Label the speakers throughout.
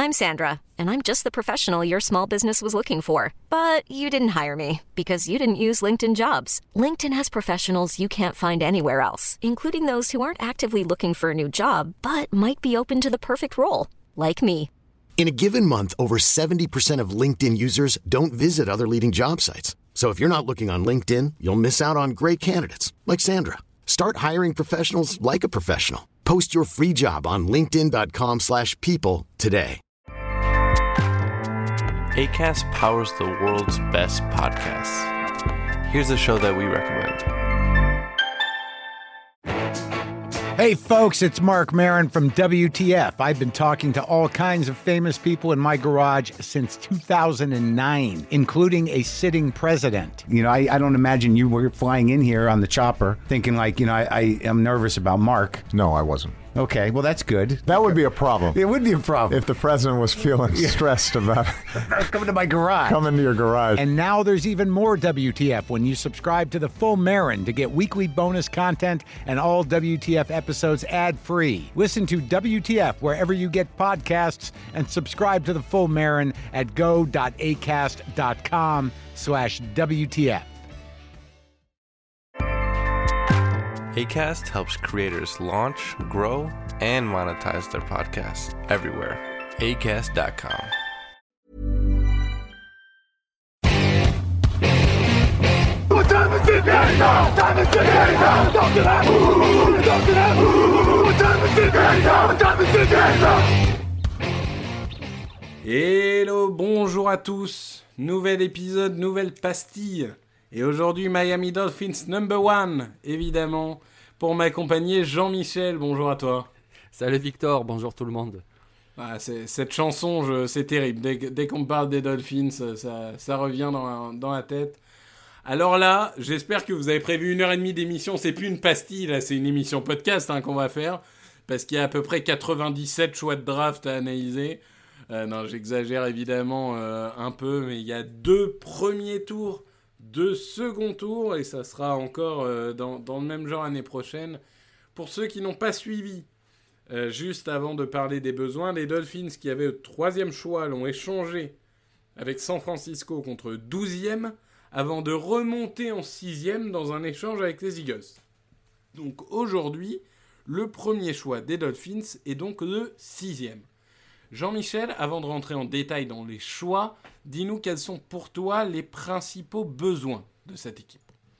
Speaker 1: I'm Sandra, and I'm just the professional your small business was looking for. But you didn't hire me because you didn't use LinkedIn Jobs. LinkedIn has professionals you can't find anywhere else, including those who aren't actively looking for a new job, but might be open to the perfect role, like me.
Speaker 2: In a given month, over 70% of LinkedIn users don't visit other leading job sites. So if you're not looking on LinkedIn, you'll miss out on great candidates like Sandra. Start hiring professionals like a professional. Post your free job on linkedin.com/people today.
Speaker 3: Acast powers the world's best podcasts. Here's a show that we recommend.
Speaker 4: Hey folks, it's Mark Maron from WTF. I've been talking to all kinds of famous people in my garage since 2009, including a sitting president. You know, I don't imagine you were flying in here on the chopper thinking like, I am nervous about Mark.
Speaker 5: No, I wasn't.
Speaker 4: Okay, well, that's good.
Speaker 5: That would be a problem.
Speaker 4: It would be a problem.
Speaker 5: If the president was feeling stressed about
Speaker 4: coming to my garage.
Speaker 5: Coming to your garage.
Speaker 4: And now there's even more WTF when you subscribe to the Full Marin to get weekly bonus content and all WTF episodes ad-free. Listen to WTF wherever you get podcasts and subscribe to the Full Marin at go.acast.com/WTF.
Speaker 3: Acast helps creators launch, grow, and monetize their podcasts everywhere. Acast.com.
Speaker 6: Hello, bonjour à tous. Nouvel épisode, nouvelle pastille. Et aujourd'hui, Miami Dolphins #1, évidemment, pour m'accompagner, Jean-Michel. Bonjour à toi.
Speaker 7: Salut Victor, bonjour tout le monde.
Speaker 6: Ah, cette chanson, c'est terrible. Dès qu'on parle des Dolphins, ça revient dans la tête. Alors là, j'espère que vous avez prévu 1h30 d'émission. C'est plus une pastille, là, c'est une émission podcast qu'on va faire. Parce qu'il y a à peu près 97 choix de draft à analyser. Non, j'exagère évidemment un peu, mais il y a 2 premiers tours, 2 seconds tours, et ça sera encore dans le même genre l'année prochaine. Pour ceux qui n'ont pas suivi, juste avant de parler des besoins, les Dolphins qui avaient le 3e choix l'ont échangé avec San Francisco contre 12e, avant de remonter en 6e dans un échange avec les Eagles. Donc aujourd'hui, le premier choix des Dolphins est donc le 6e. Jean-Michel, avant de rentrer en détail dans les choix, dis-nous quels sont pour toi les principaux besoins de cette équipe.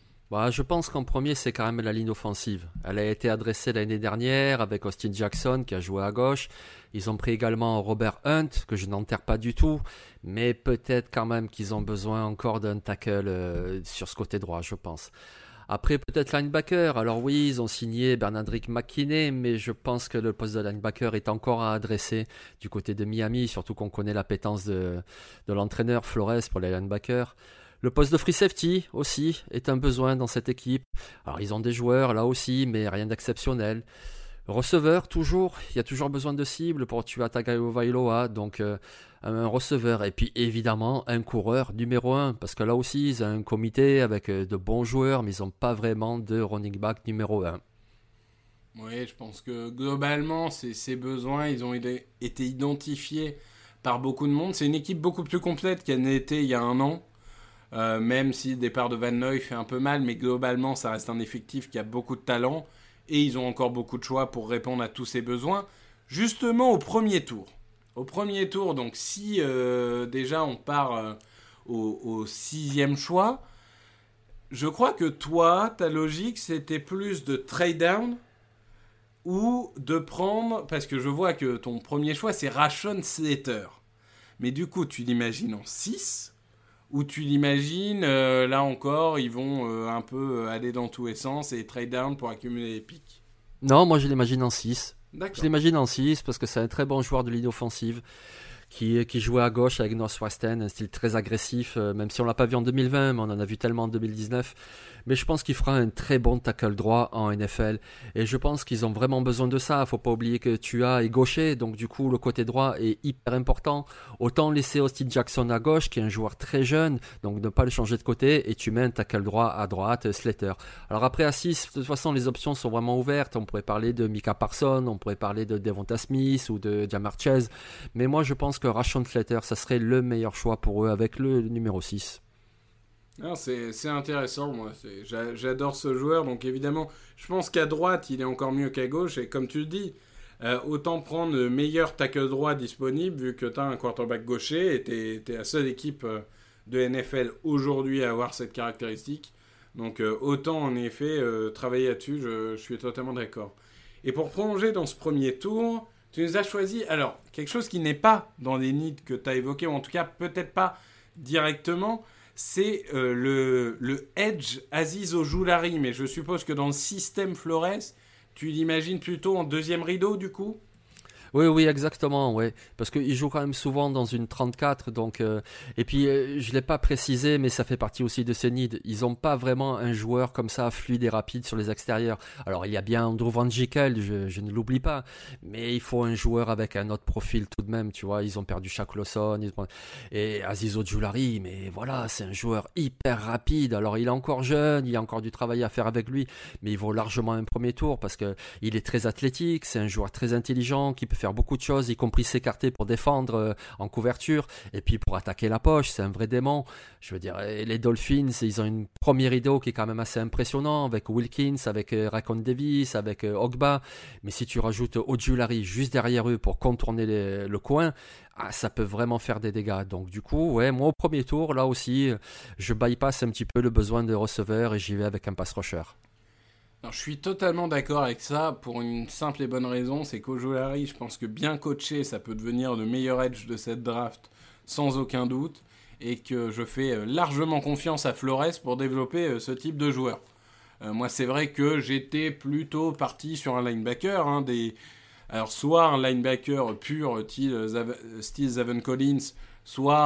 Speaker 7: Je pense qu'en premier, c'est quand même la ligne offensive. Elle a été adressée l'année dernière avec Austin Jackson qui a joué à gauche. Ils ont pris également Robert Hunt, que je n'enterre pas du tout, mais peut-être quand même qu'ils ont besoin encore d'un tackle sur ce côté droit, je pense. Après, peut-être linebacker. Alors oui, ils ont signé Bernardrick McKinney, mais je pense que le poste de linebacker est encore à adresser du côté de Miami, surtout qu'on connaît l'appétence de l'entraîneur Flores pour les linebackers. Le poste de free safety aussi est un besoin dans cette équipe. Alors ils ont des joueurs là aussi, mais rien d'exceptionnel. Receveur, toujours, il y a toujours besoin de cibles pour tuer Tagovailoa, donc un receveur. Et puis évidemment, un coureur numéro 1, parce que là aussi, ils ont un comité avec de bons joueurs, mais ils n'ont pas vraiment de running back numéro 1.
Speaker 6: Oui, je pense que globalement, ces besoins, ils ont été identifiés par beaucoup de monde. C'est une équipe beaucoup plus complète qu'elle n'était il y a un an, même si le départ de Van Noy fait un peu mal, mais globalement, ça reste un effectif qui a beaucoup de talent. Et ils ont encore beaucoup de choix pour répondre à tous ces besoins. Justement, au premier tour. Au premier tour, donc si déjà on part au 6e choix, je crois que toi, ta logique, c'était plus de trade down ou de prendre... Parce que je vois que ton premier choix, c'est Rashawn Slater. Mais du coup, tu l'imagines en 6 ou tu l'imagines, là encore, ils vont un peu aller dans tous les sens et trade down pour accumuler les pics.
Speaker 7: Non, moi je l'imagine en 6.
Speaker 6: D'accord.
Speaker 7: Je l'imagine en 6 parce que c'est un très bon joueur de ligne offensive qui jouait à gauche avec Northwestern, un style très agressif, même si on ne l'a pas vu en 2020, mais on en a vu tellement en 2019. Mais je pense qu'il fera un très bon tackle droit en NFL. Et je pense qu'ils ont vraiment besoin de ça. Il ne faut pas oublier que Tua est gaucher, donc du coup le côté droit est hyper important. Autant laisser Austin Jackson à gauche, qui est un joueur très jeune, donc ne pas le changer de côté, et tu mets un tackle droit à droite, Slater. Alors après à 6, de toute façon les options sont vraiment ouvertes. On pourrait parler de Micah Parsons, on pourrait parler de Devonta Smith ou de Ja'Marr Chase. Mais moi je pense pense que Rashawn Slater, ça serait le meilleur choix pour eux avec le numéro 6.
Speaker 6: Non, c'est intéressant, moi. J'adore ce joueur. Donc évidemment, je pense qu'à droite, il est encore mieux qu'à gauche. Et comme tu le dis, autant prendre le meilleur tackle droit disponible, vu que tu as un quarterback gaucher et tu es la seule équipe de NFL aujourd'hui à avoir cette caractéristique. Donc autant en effet travailler là-dessus, je suis totalement d'accord. Et pour prolonger dans ce premier tour, tu nous as choisi, alors, quelque chose qui n'est pas dans les needs que tu as évoqués, ou en tout cas peut-être pas directement, c'est le edge Azeez Ojulari. Mais je suppose que dans le système Flores, tu l'imagines plutôt en deuxième rideau du coup ?
Speaker 7: Oui, exactement, ouais. Parce qu'il joue quand même souvent dans une 34, donc et puis je l'ai pas précisé, mais ça fait partie aussi de ses needs. Ils ont pas vraiment un joueur comme ça fluide et rapide sur les extérieurs. Alors il y a bien Andrew Van Ginkel, je ne l'oublie pas, mais il faut un joueur avec un autre profil tout de même, tu vois. Ils ont perdu Shaq Lawson et Azeez Ojulari, mais voilà, c'est un joueur hyper rapide. Alors il est encore jeune, il y a encore du travail à faire avec lui, mais il vaut largement un premier tour parce que il est très athlétique, c'est un joueur très intelligent qui peut faire beaucoup de choses, y compris s'écarter pour défendre en couverture et puis pour attaquer la poche. C'est un vrai démon. Je veux dire, les Dolphins, ils ont une première rideau qui est quand même assez impressionnant avec Wilkins, avec Raekwon Davis, avec Ogba. Mais si tu rajoutes Ojulari juste derrière eux pour contourner le coin, ça peut vraiment faire des dégâts. Donc du coup, ouais, moi au premier tour, là aussi, je bypass un petit peu le besoin de receveur et j'y vais avec un pass rusher.
Speaker 6: Alors, je suis totalement d'accord avec ça pour une simple et bonne raison, c'est qu'Ojulari, je pense que bien coaché, ça peut devenir le meilleur edge de cette draft sans aucun doute, et que je fais largement confiance à Flores pour développer ce type de joueur. Moi, c'est vrai que j'étais plutôt parti sur un linebacker, alors soit un linebacker pur, style Zaven Collins, soit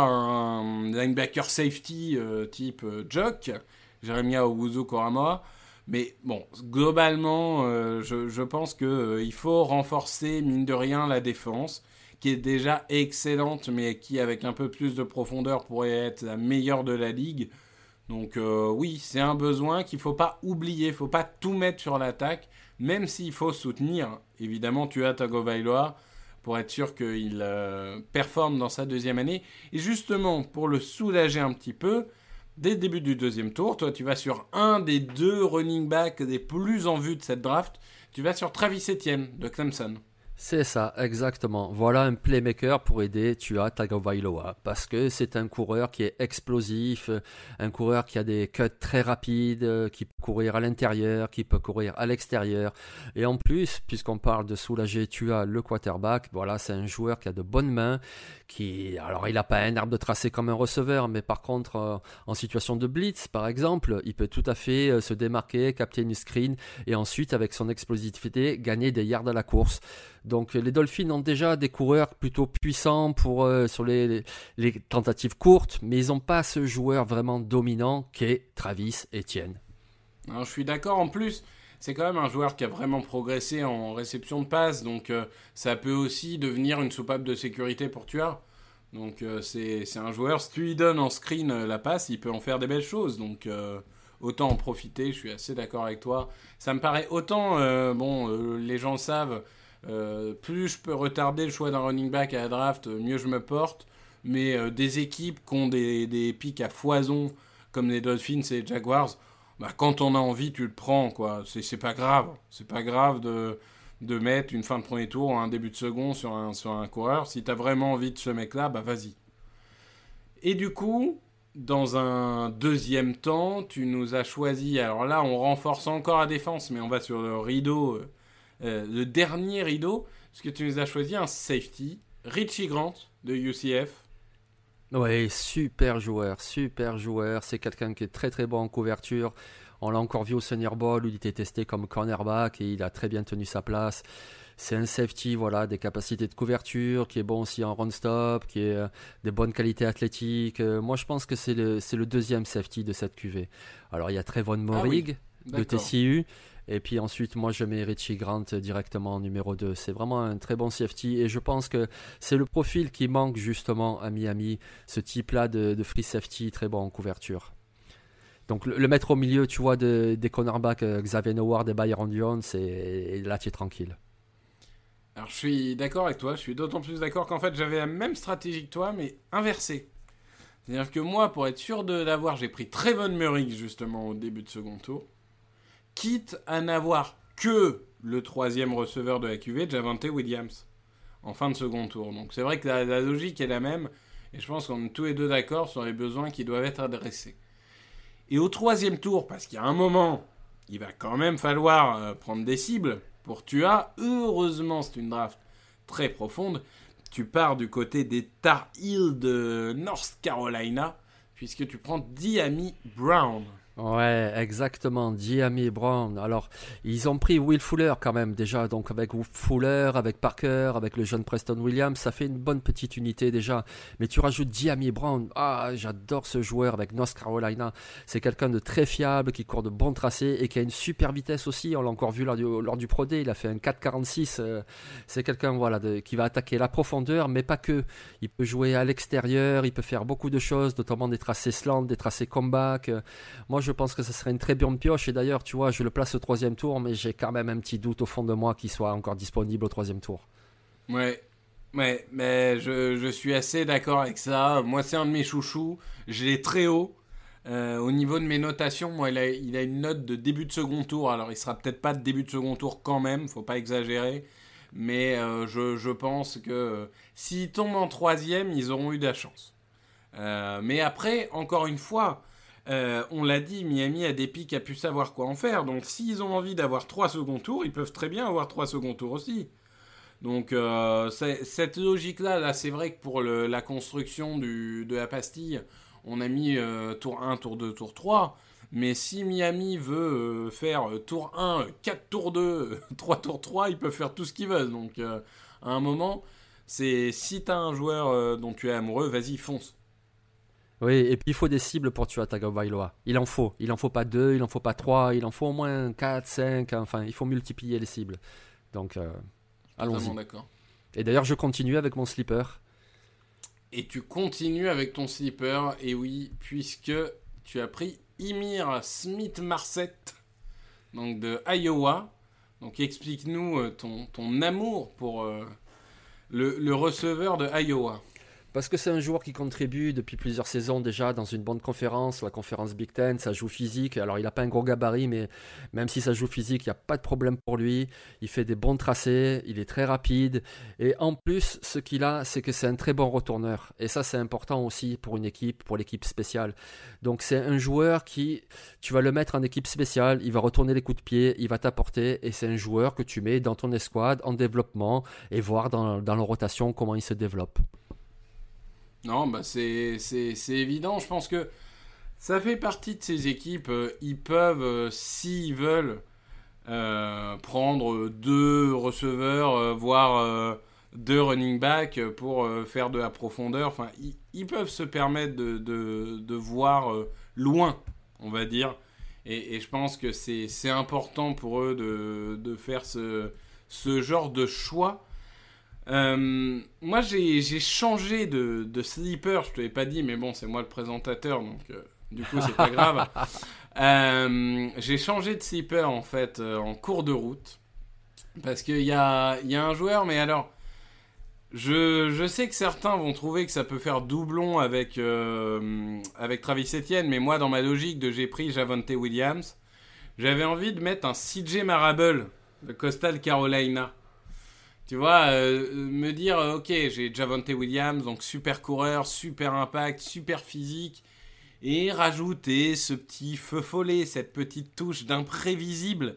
Speaker 6: un linebacker safety type Jock, Jeremiah Owusu-Koramoah. Mais bon, globalement, je pense qu'il faut renforcer, mine de rien, la défense, qui est déjà excellente, mais qui, avec un peu plus de profondeur, pourrait être la meilleure de la ligue. Donc oui, c'est un besoin qu'il ne faut pas oublier, il ne faut pas tout mettre sur l'attaque, même s'il faut soutenir, évidemment, Tua Tagovailoa, pour être sûr qu'il performe dans sa deuxième année. Et justement, pour le soulager un petit peu, dès le début du deuxième tour, toi, tu vas sur un des deux running backs les plus en vue de cette draft. Tu vas sur Travis Etienne de Clemson.
Speaker 7: C'est ça, exactement. Voilà un playmaker pour aider Tua Tagovailoa parce que c'est un coureur qui est explosif, un coureur qui a des cuts très rapides, qui peut courir à l'intérieur, qui peut courir à l'extérieur. Et en plus, puisqu'on parle de soulager Tua, le quarterback, voilà, c'est un joueur qui a de bonnes mains, alors il n'a pas un arbre de tracé comme un receveur, mais par contre, en situation de blitz, par exemple, il peut tout à fait se démarquer, capter une screen et ensuite, avec son explosivité, gagner des yards à la course. Donc les Dolphins ont déjà des coureurs plutôt puissants sur les tentatives courtes, mais ils n'ont pas ce joueur vraiment dominant qu'est Travis Etienne.
Speaker 6: Alors, je suis d'accord, en plus, c'est quand même un joueur qui a vraiment progressé en réception de passe, donc ça peut aussi devenir une soupape de sécurité pour Tua. Donc c'est un joueur, si tu lui donnes en screen la passe, il peut en faire des belles choses, donc autant en profiter, je suis assez d'accord avec toi. Ça me paraît autant, les gens le savent, plus je peux retarder le choix d'un running back à la draft, mieux je me porte. Mais des équipes qui ont des pics à foison, comme les Dolphins et les Jaguars, quand on a envie, tu le prends, quoi. C'est pas grave. C'est pas grave de mettre une fin de premier tour ou un début de second sur un coureur. Si t'as vraiment envie de ce mec-là, vas-y. Et du coup, dans un deuxième temps, tu nous as choisi... Alors là, on renforce encore la défense, mais on va sur le rideau... le dernier rideau, parce que tu nous as choisi un safety, Richie Grant de UCF.
Speaker 7: Oui, super joueur. C'est quelqu'un qui est très très bon en couverture. On l'a encore vu au Senior Bowl où il était testé comme cornerback et il a très bien tenu sa place. C'est un safety, voilà, des capacités de couverture, qui est bon aussi en run-stop, qui a des bonnes qualités athlétiques. Moi, je pense que c'est le deuxième safety de cette QV. Alors, il y a Trevon Moehrig de TCU. Et puis ensuite, moi, je mets Richie Grant directement en numéro 2. C'est vraiment un très bon safety. Et je pense que c'est le profil qui manque justement à Miami. Ce type-là de free safety très bon en couverture. Donc, le mettre au milieu, tu vois, des cornerbacks Xavier Howard et Byron Jones, et là, tu es tranquille.
Speaker 6: Alors, je suis d'accord avec toi. Je suis d'autant plus d'accord qu'en fait, j'avais la même stratégie que toi, mais inversée. C'est-à-dire que moi, pour être sûr de l'avoir, j'ai pris Trevon Murray, justement, au début de second tour. Quitte à n'avoir que le 3e receveur de la QV, Javonte Williams, en fin de second tour. Donc, c'est vrai que la logique est la même. Et je pense qu'on est tous les deux d'accord sur les besoins qui doivent être adressés. Et au 3e tour, parce qu'il y a un moment, il va quand même falloir prendre des cibles pour Tua. Heureusement, c'est une draft très profonde. Tu pars du côté des Tar Heels de North Carolina, puisque tu prends Dyami Brown.
Speaker 7: Ouais, exactement, Dyami Brown. Alors, ils ont pris Will Fuller quand même déjà, donc avec Fuller, avec Parker, avec le jeune Preston Williams, ça fait une bonne petite unité déjà. Mais tu rajoutes Dyami Brown, j'adore ce joueur avec North Carolina. C'est quelqu'un de très fiable, qui court de bons tracés et qui a une super vitesse aussi. On l'a encore vu lors du Pro Day, il a fait un 4,46. C'est quelqu'un qui va attaquer la profondeur, mais pas que. Il peut jouer à l'extérieur, il peut faire beaucoup de choses, notamment des tracés slant, des tracés comeback. Moi, je pense que ce serait une très bonne pioche. Et d'ailleurs, tu vois, je le place au 3e tour, mais j'ai quand même un petit doute au fond de moi qu'il soit encore disponible au 3e tour.
Speaker 6: Ouais, mais je suis assez d'accord avec ça. Moi, c'est un de mes chouchous. Je l'ai très haut. Au niveau de mes notations, moi, il a une note de début de second tour. Alors, il sera peut-être pas de début de second tour quand même, faut pas exagérer. Mais je pense que s'ils tombent en 3e, ils auront eu de la chance. Mais après, encore une fois... on l'a dit, Miami a des pics, a pu savoir quoi en faire. Donc, s'ils ont envie d'avoir 3 second tours, ils peuvent très bien avoir 3 second tours aussi. Donc, cette logique-là, là, c'est vrai que pour la construction de la pastille, on a mis tour 1, tour 2, tour 3. Mais si Miami veut faire tour 1, 4 tours 2, 3 tours 3, ils peuvent faire tout ce qu'ils veulent. Donc, à un moment, si t'as un joueur dont tu es amoureux, vas-y, fonce.
Speaker 7: Oui, et puis il faut des cibles pour Tua Tagovailoa. Il en faut pas 2, il en faut pas 3, il en faut au moins 4, 5, enfin, il faut multiplier les cibles. Donc, allons-y.
Speaker 6: D'accord.
Speaker 7: Et d'ailleurs, je continue avec mon sleeper.
Speaker 6: Et tu continues avec ton sleeper, et oui, puisque tu as pris Ihmir Smith-Marsette, donc de Iowa. Donc explique-nous ton amour pour le receveur de Iowa.
Speaker 7: Parce que c'est un joueur qui contribue depuis plusieurs saisons déjà dans une bonne conférence, la conférence Big Ten, ça joue physique. Alors il n'a pas un gros gabarit, mais même si ça joue physique, il n'y a pas de problème pour lui. Il fait des bons tracés, il est très rapide. Et en plus, ce qu'il a, c'est que c'est un très bon retourneur. Et ça, c'est important aussi pour une équipe, pour l'équipe spéciale. Donc c'est un joueur qui, tu vas le mettre en équipe spéciale, il va retourner les coups de pied, il va t'apporter. Et c'est un joueur que tu mets dans ton escouade en développement et voir dans la rotation comment il se développe.
Speaker 6: Non, bah c'est évident. Je pense que ça fait partie de ces équipes. Ils peuvent, s'ils veulent, prendre 2 receveurs, voire 2 running backs pour faire de la profondeur. Enfin, ils peuvent se permettre de voir loin, on va dire. Et je pense que c'est important pour eux de faire ce genre de choix. Moi j'ai changé de sleeper, je te l'ai pas dit, mais bon, c'est moi le présentateur, donc du coup c'est pas grave. J'ai changé de sleeper en fait en cours de route, parce qu'il y a un joueur, mais alors je sais que certains vont trouver que ça peut faire doublon avec Travis Etienne, mais moi dans ma logique j'ai pris Javonte Williams, j'avais envie de mettre un CJ Marable de Coastal Carolina. Tu vois, me dire, ok, j'ai Javonte Williams, donc super coureur, super impact, super physique, et rajouter ce petit feu follet, cette petite touche d'imprévisible,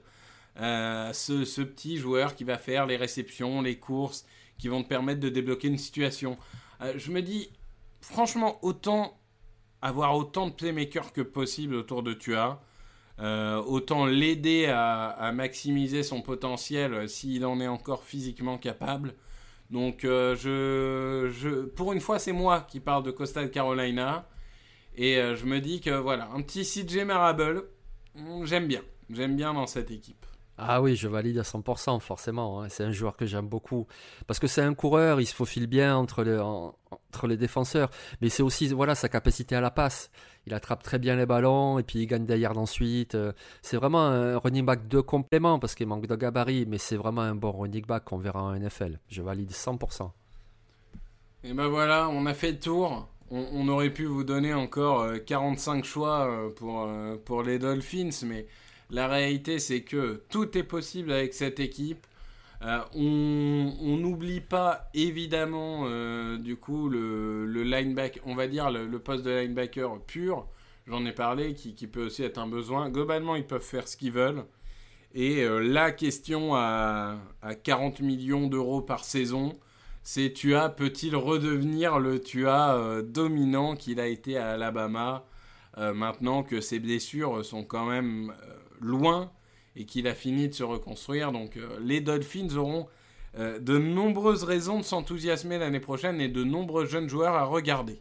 Speaker 6: ce petit joueur qui va faire les réceptions, les courses, qui vont te permettre de débloquer une situation. Je me dis, franchement, autant avoir autant de playmakers que possible autour de Tua, autant l'aider à maximiser son potentiel s'il en est encore physiquement capable. Donc pour une fois c'est moi qui parle de Coastal Carolina, et je me dis que voilà, un petit CJ Marable, j'aime bien dans cette équipe.
Speaker 7: Ah oui, je valide à 100%, forcément. Hein. C'est un joueur que j'aime beaucoup. Parce que c'est un coureur, il se faufile bien entre les défenseurs. Mais c'est aussi sa capacité à la passe. Il attrape très bien les ballons et puis il gagne des yards ensuite. C'est vraiment un running back de complément parce qu'il manque de gabarit. Mais c'est vraiment un bon running back qu'on verra en NFL. Je valide 100%.
Speaker 6: Et ben voilà, on a fait le tour. On aurait pu vous donner encore 45 choix pour les Dolphins, mais la réalité c'est que tout est possible avec cette équipe. On n'oublie pas évidemment du coup le linebacker, on va dire le poste de linebacker pur. J'en ai parlé, qui peut aussi être un besoin. Globalement, ils peuvent faire ce qu'ils veulent. Et la question à 40 millions d'euros par saison, c'est Tua peut-il redevenir le Tua dominant qu'il a été à Alabama maintenant que ses blessures sont quand même loin et qu'il a fini de se reconstruire. Donc les Dolphins auront de nombreuses raisons de s'enthousiasmer l'année prochaine et de nombreux jeunes joueurs à regarder.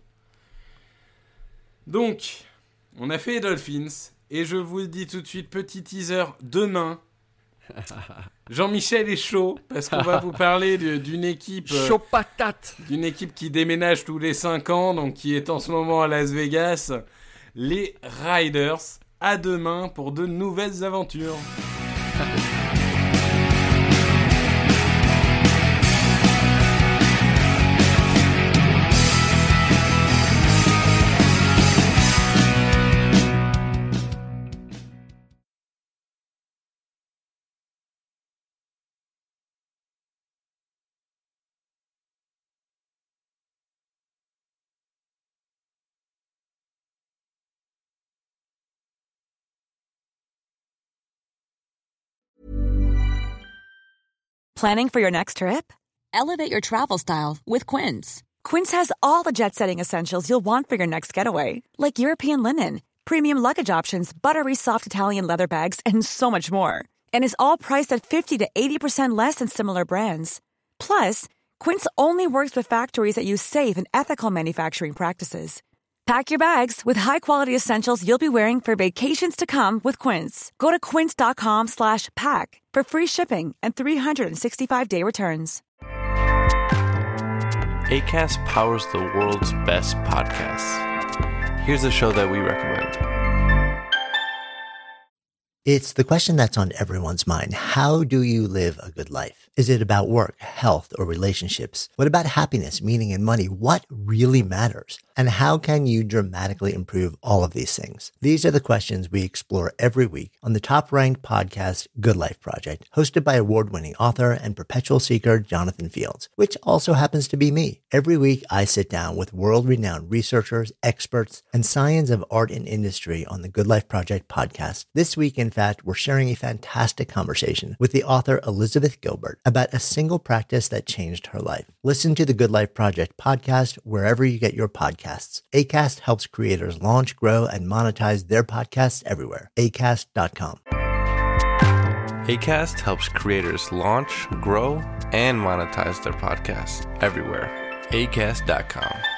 Speaker 6: Donc, on a fait les Dolphins et je vous le dis tout de suite, petit teaser, demain, Jean-Michel est chaud parce qu'on va vous parler d'une équipe
Speaker 7: chaud patate,
Speaker 6: d'une équipe qui déménage tous les 5 ans, donc qui est en ce moment à Las Vegas, les Riders. À demain pour de nouvelles aventures.
Speaker 8: Planning for your next trip? Elevate your travel style with Quince. Quince has all the jet-setting essentials you'll want for your next getaway, like European linen, premium luggage options, buttery soft Italian leather bags, and so much more. And is all priced at 50 to 80% less than similar brands. Plus, Quince only works with factories that use safe and ethical manufacturing practices. Pack your bags with high-quality essentials you'll be wearing for vacations to come with Quince. Go to quince.com/pack for free shipping and 365-day returns.
Speaker 3: Acast powers the world's best podcasts. Here's a show that we recommend.
Speaker 9: It's the question that's on everyone's mind. How do you live a good life? Is it about work, health, or relationships? What about happiness, meaning, and money? What really matters? And how can you dramatically improve all of these things? These are the questions we explore every week on the top-ranked podcast, Good Life Project, hosted by award-winning author and perpetual seeker Jonathan Fields, which also happens to be me. Every week, I sit down with world-renowned researchers, experts, and science of art and industry on the Good Life Project podcast. This week, in fact, we're sharing a fantastic conversation with the author Elizabeth Gilbert about a single practice that changed her life. Listen to the Good Life Project podcast wherever you get your podcasts. Acast helps creators launch, grow, and monetize their podcasts everywhere. Acast.com.
Speaker 3: Acast helps creators launch, grow, and monetize their podcasts everywhere. Acast.com.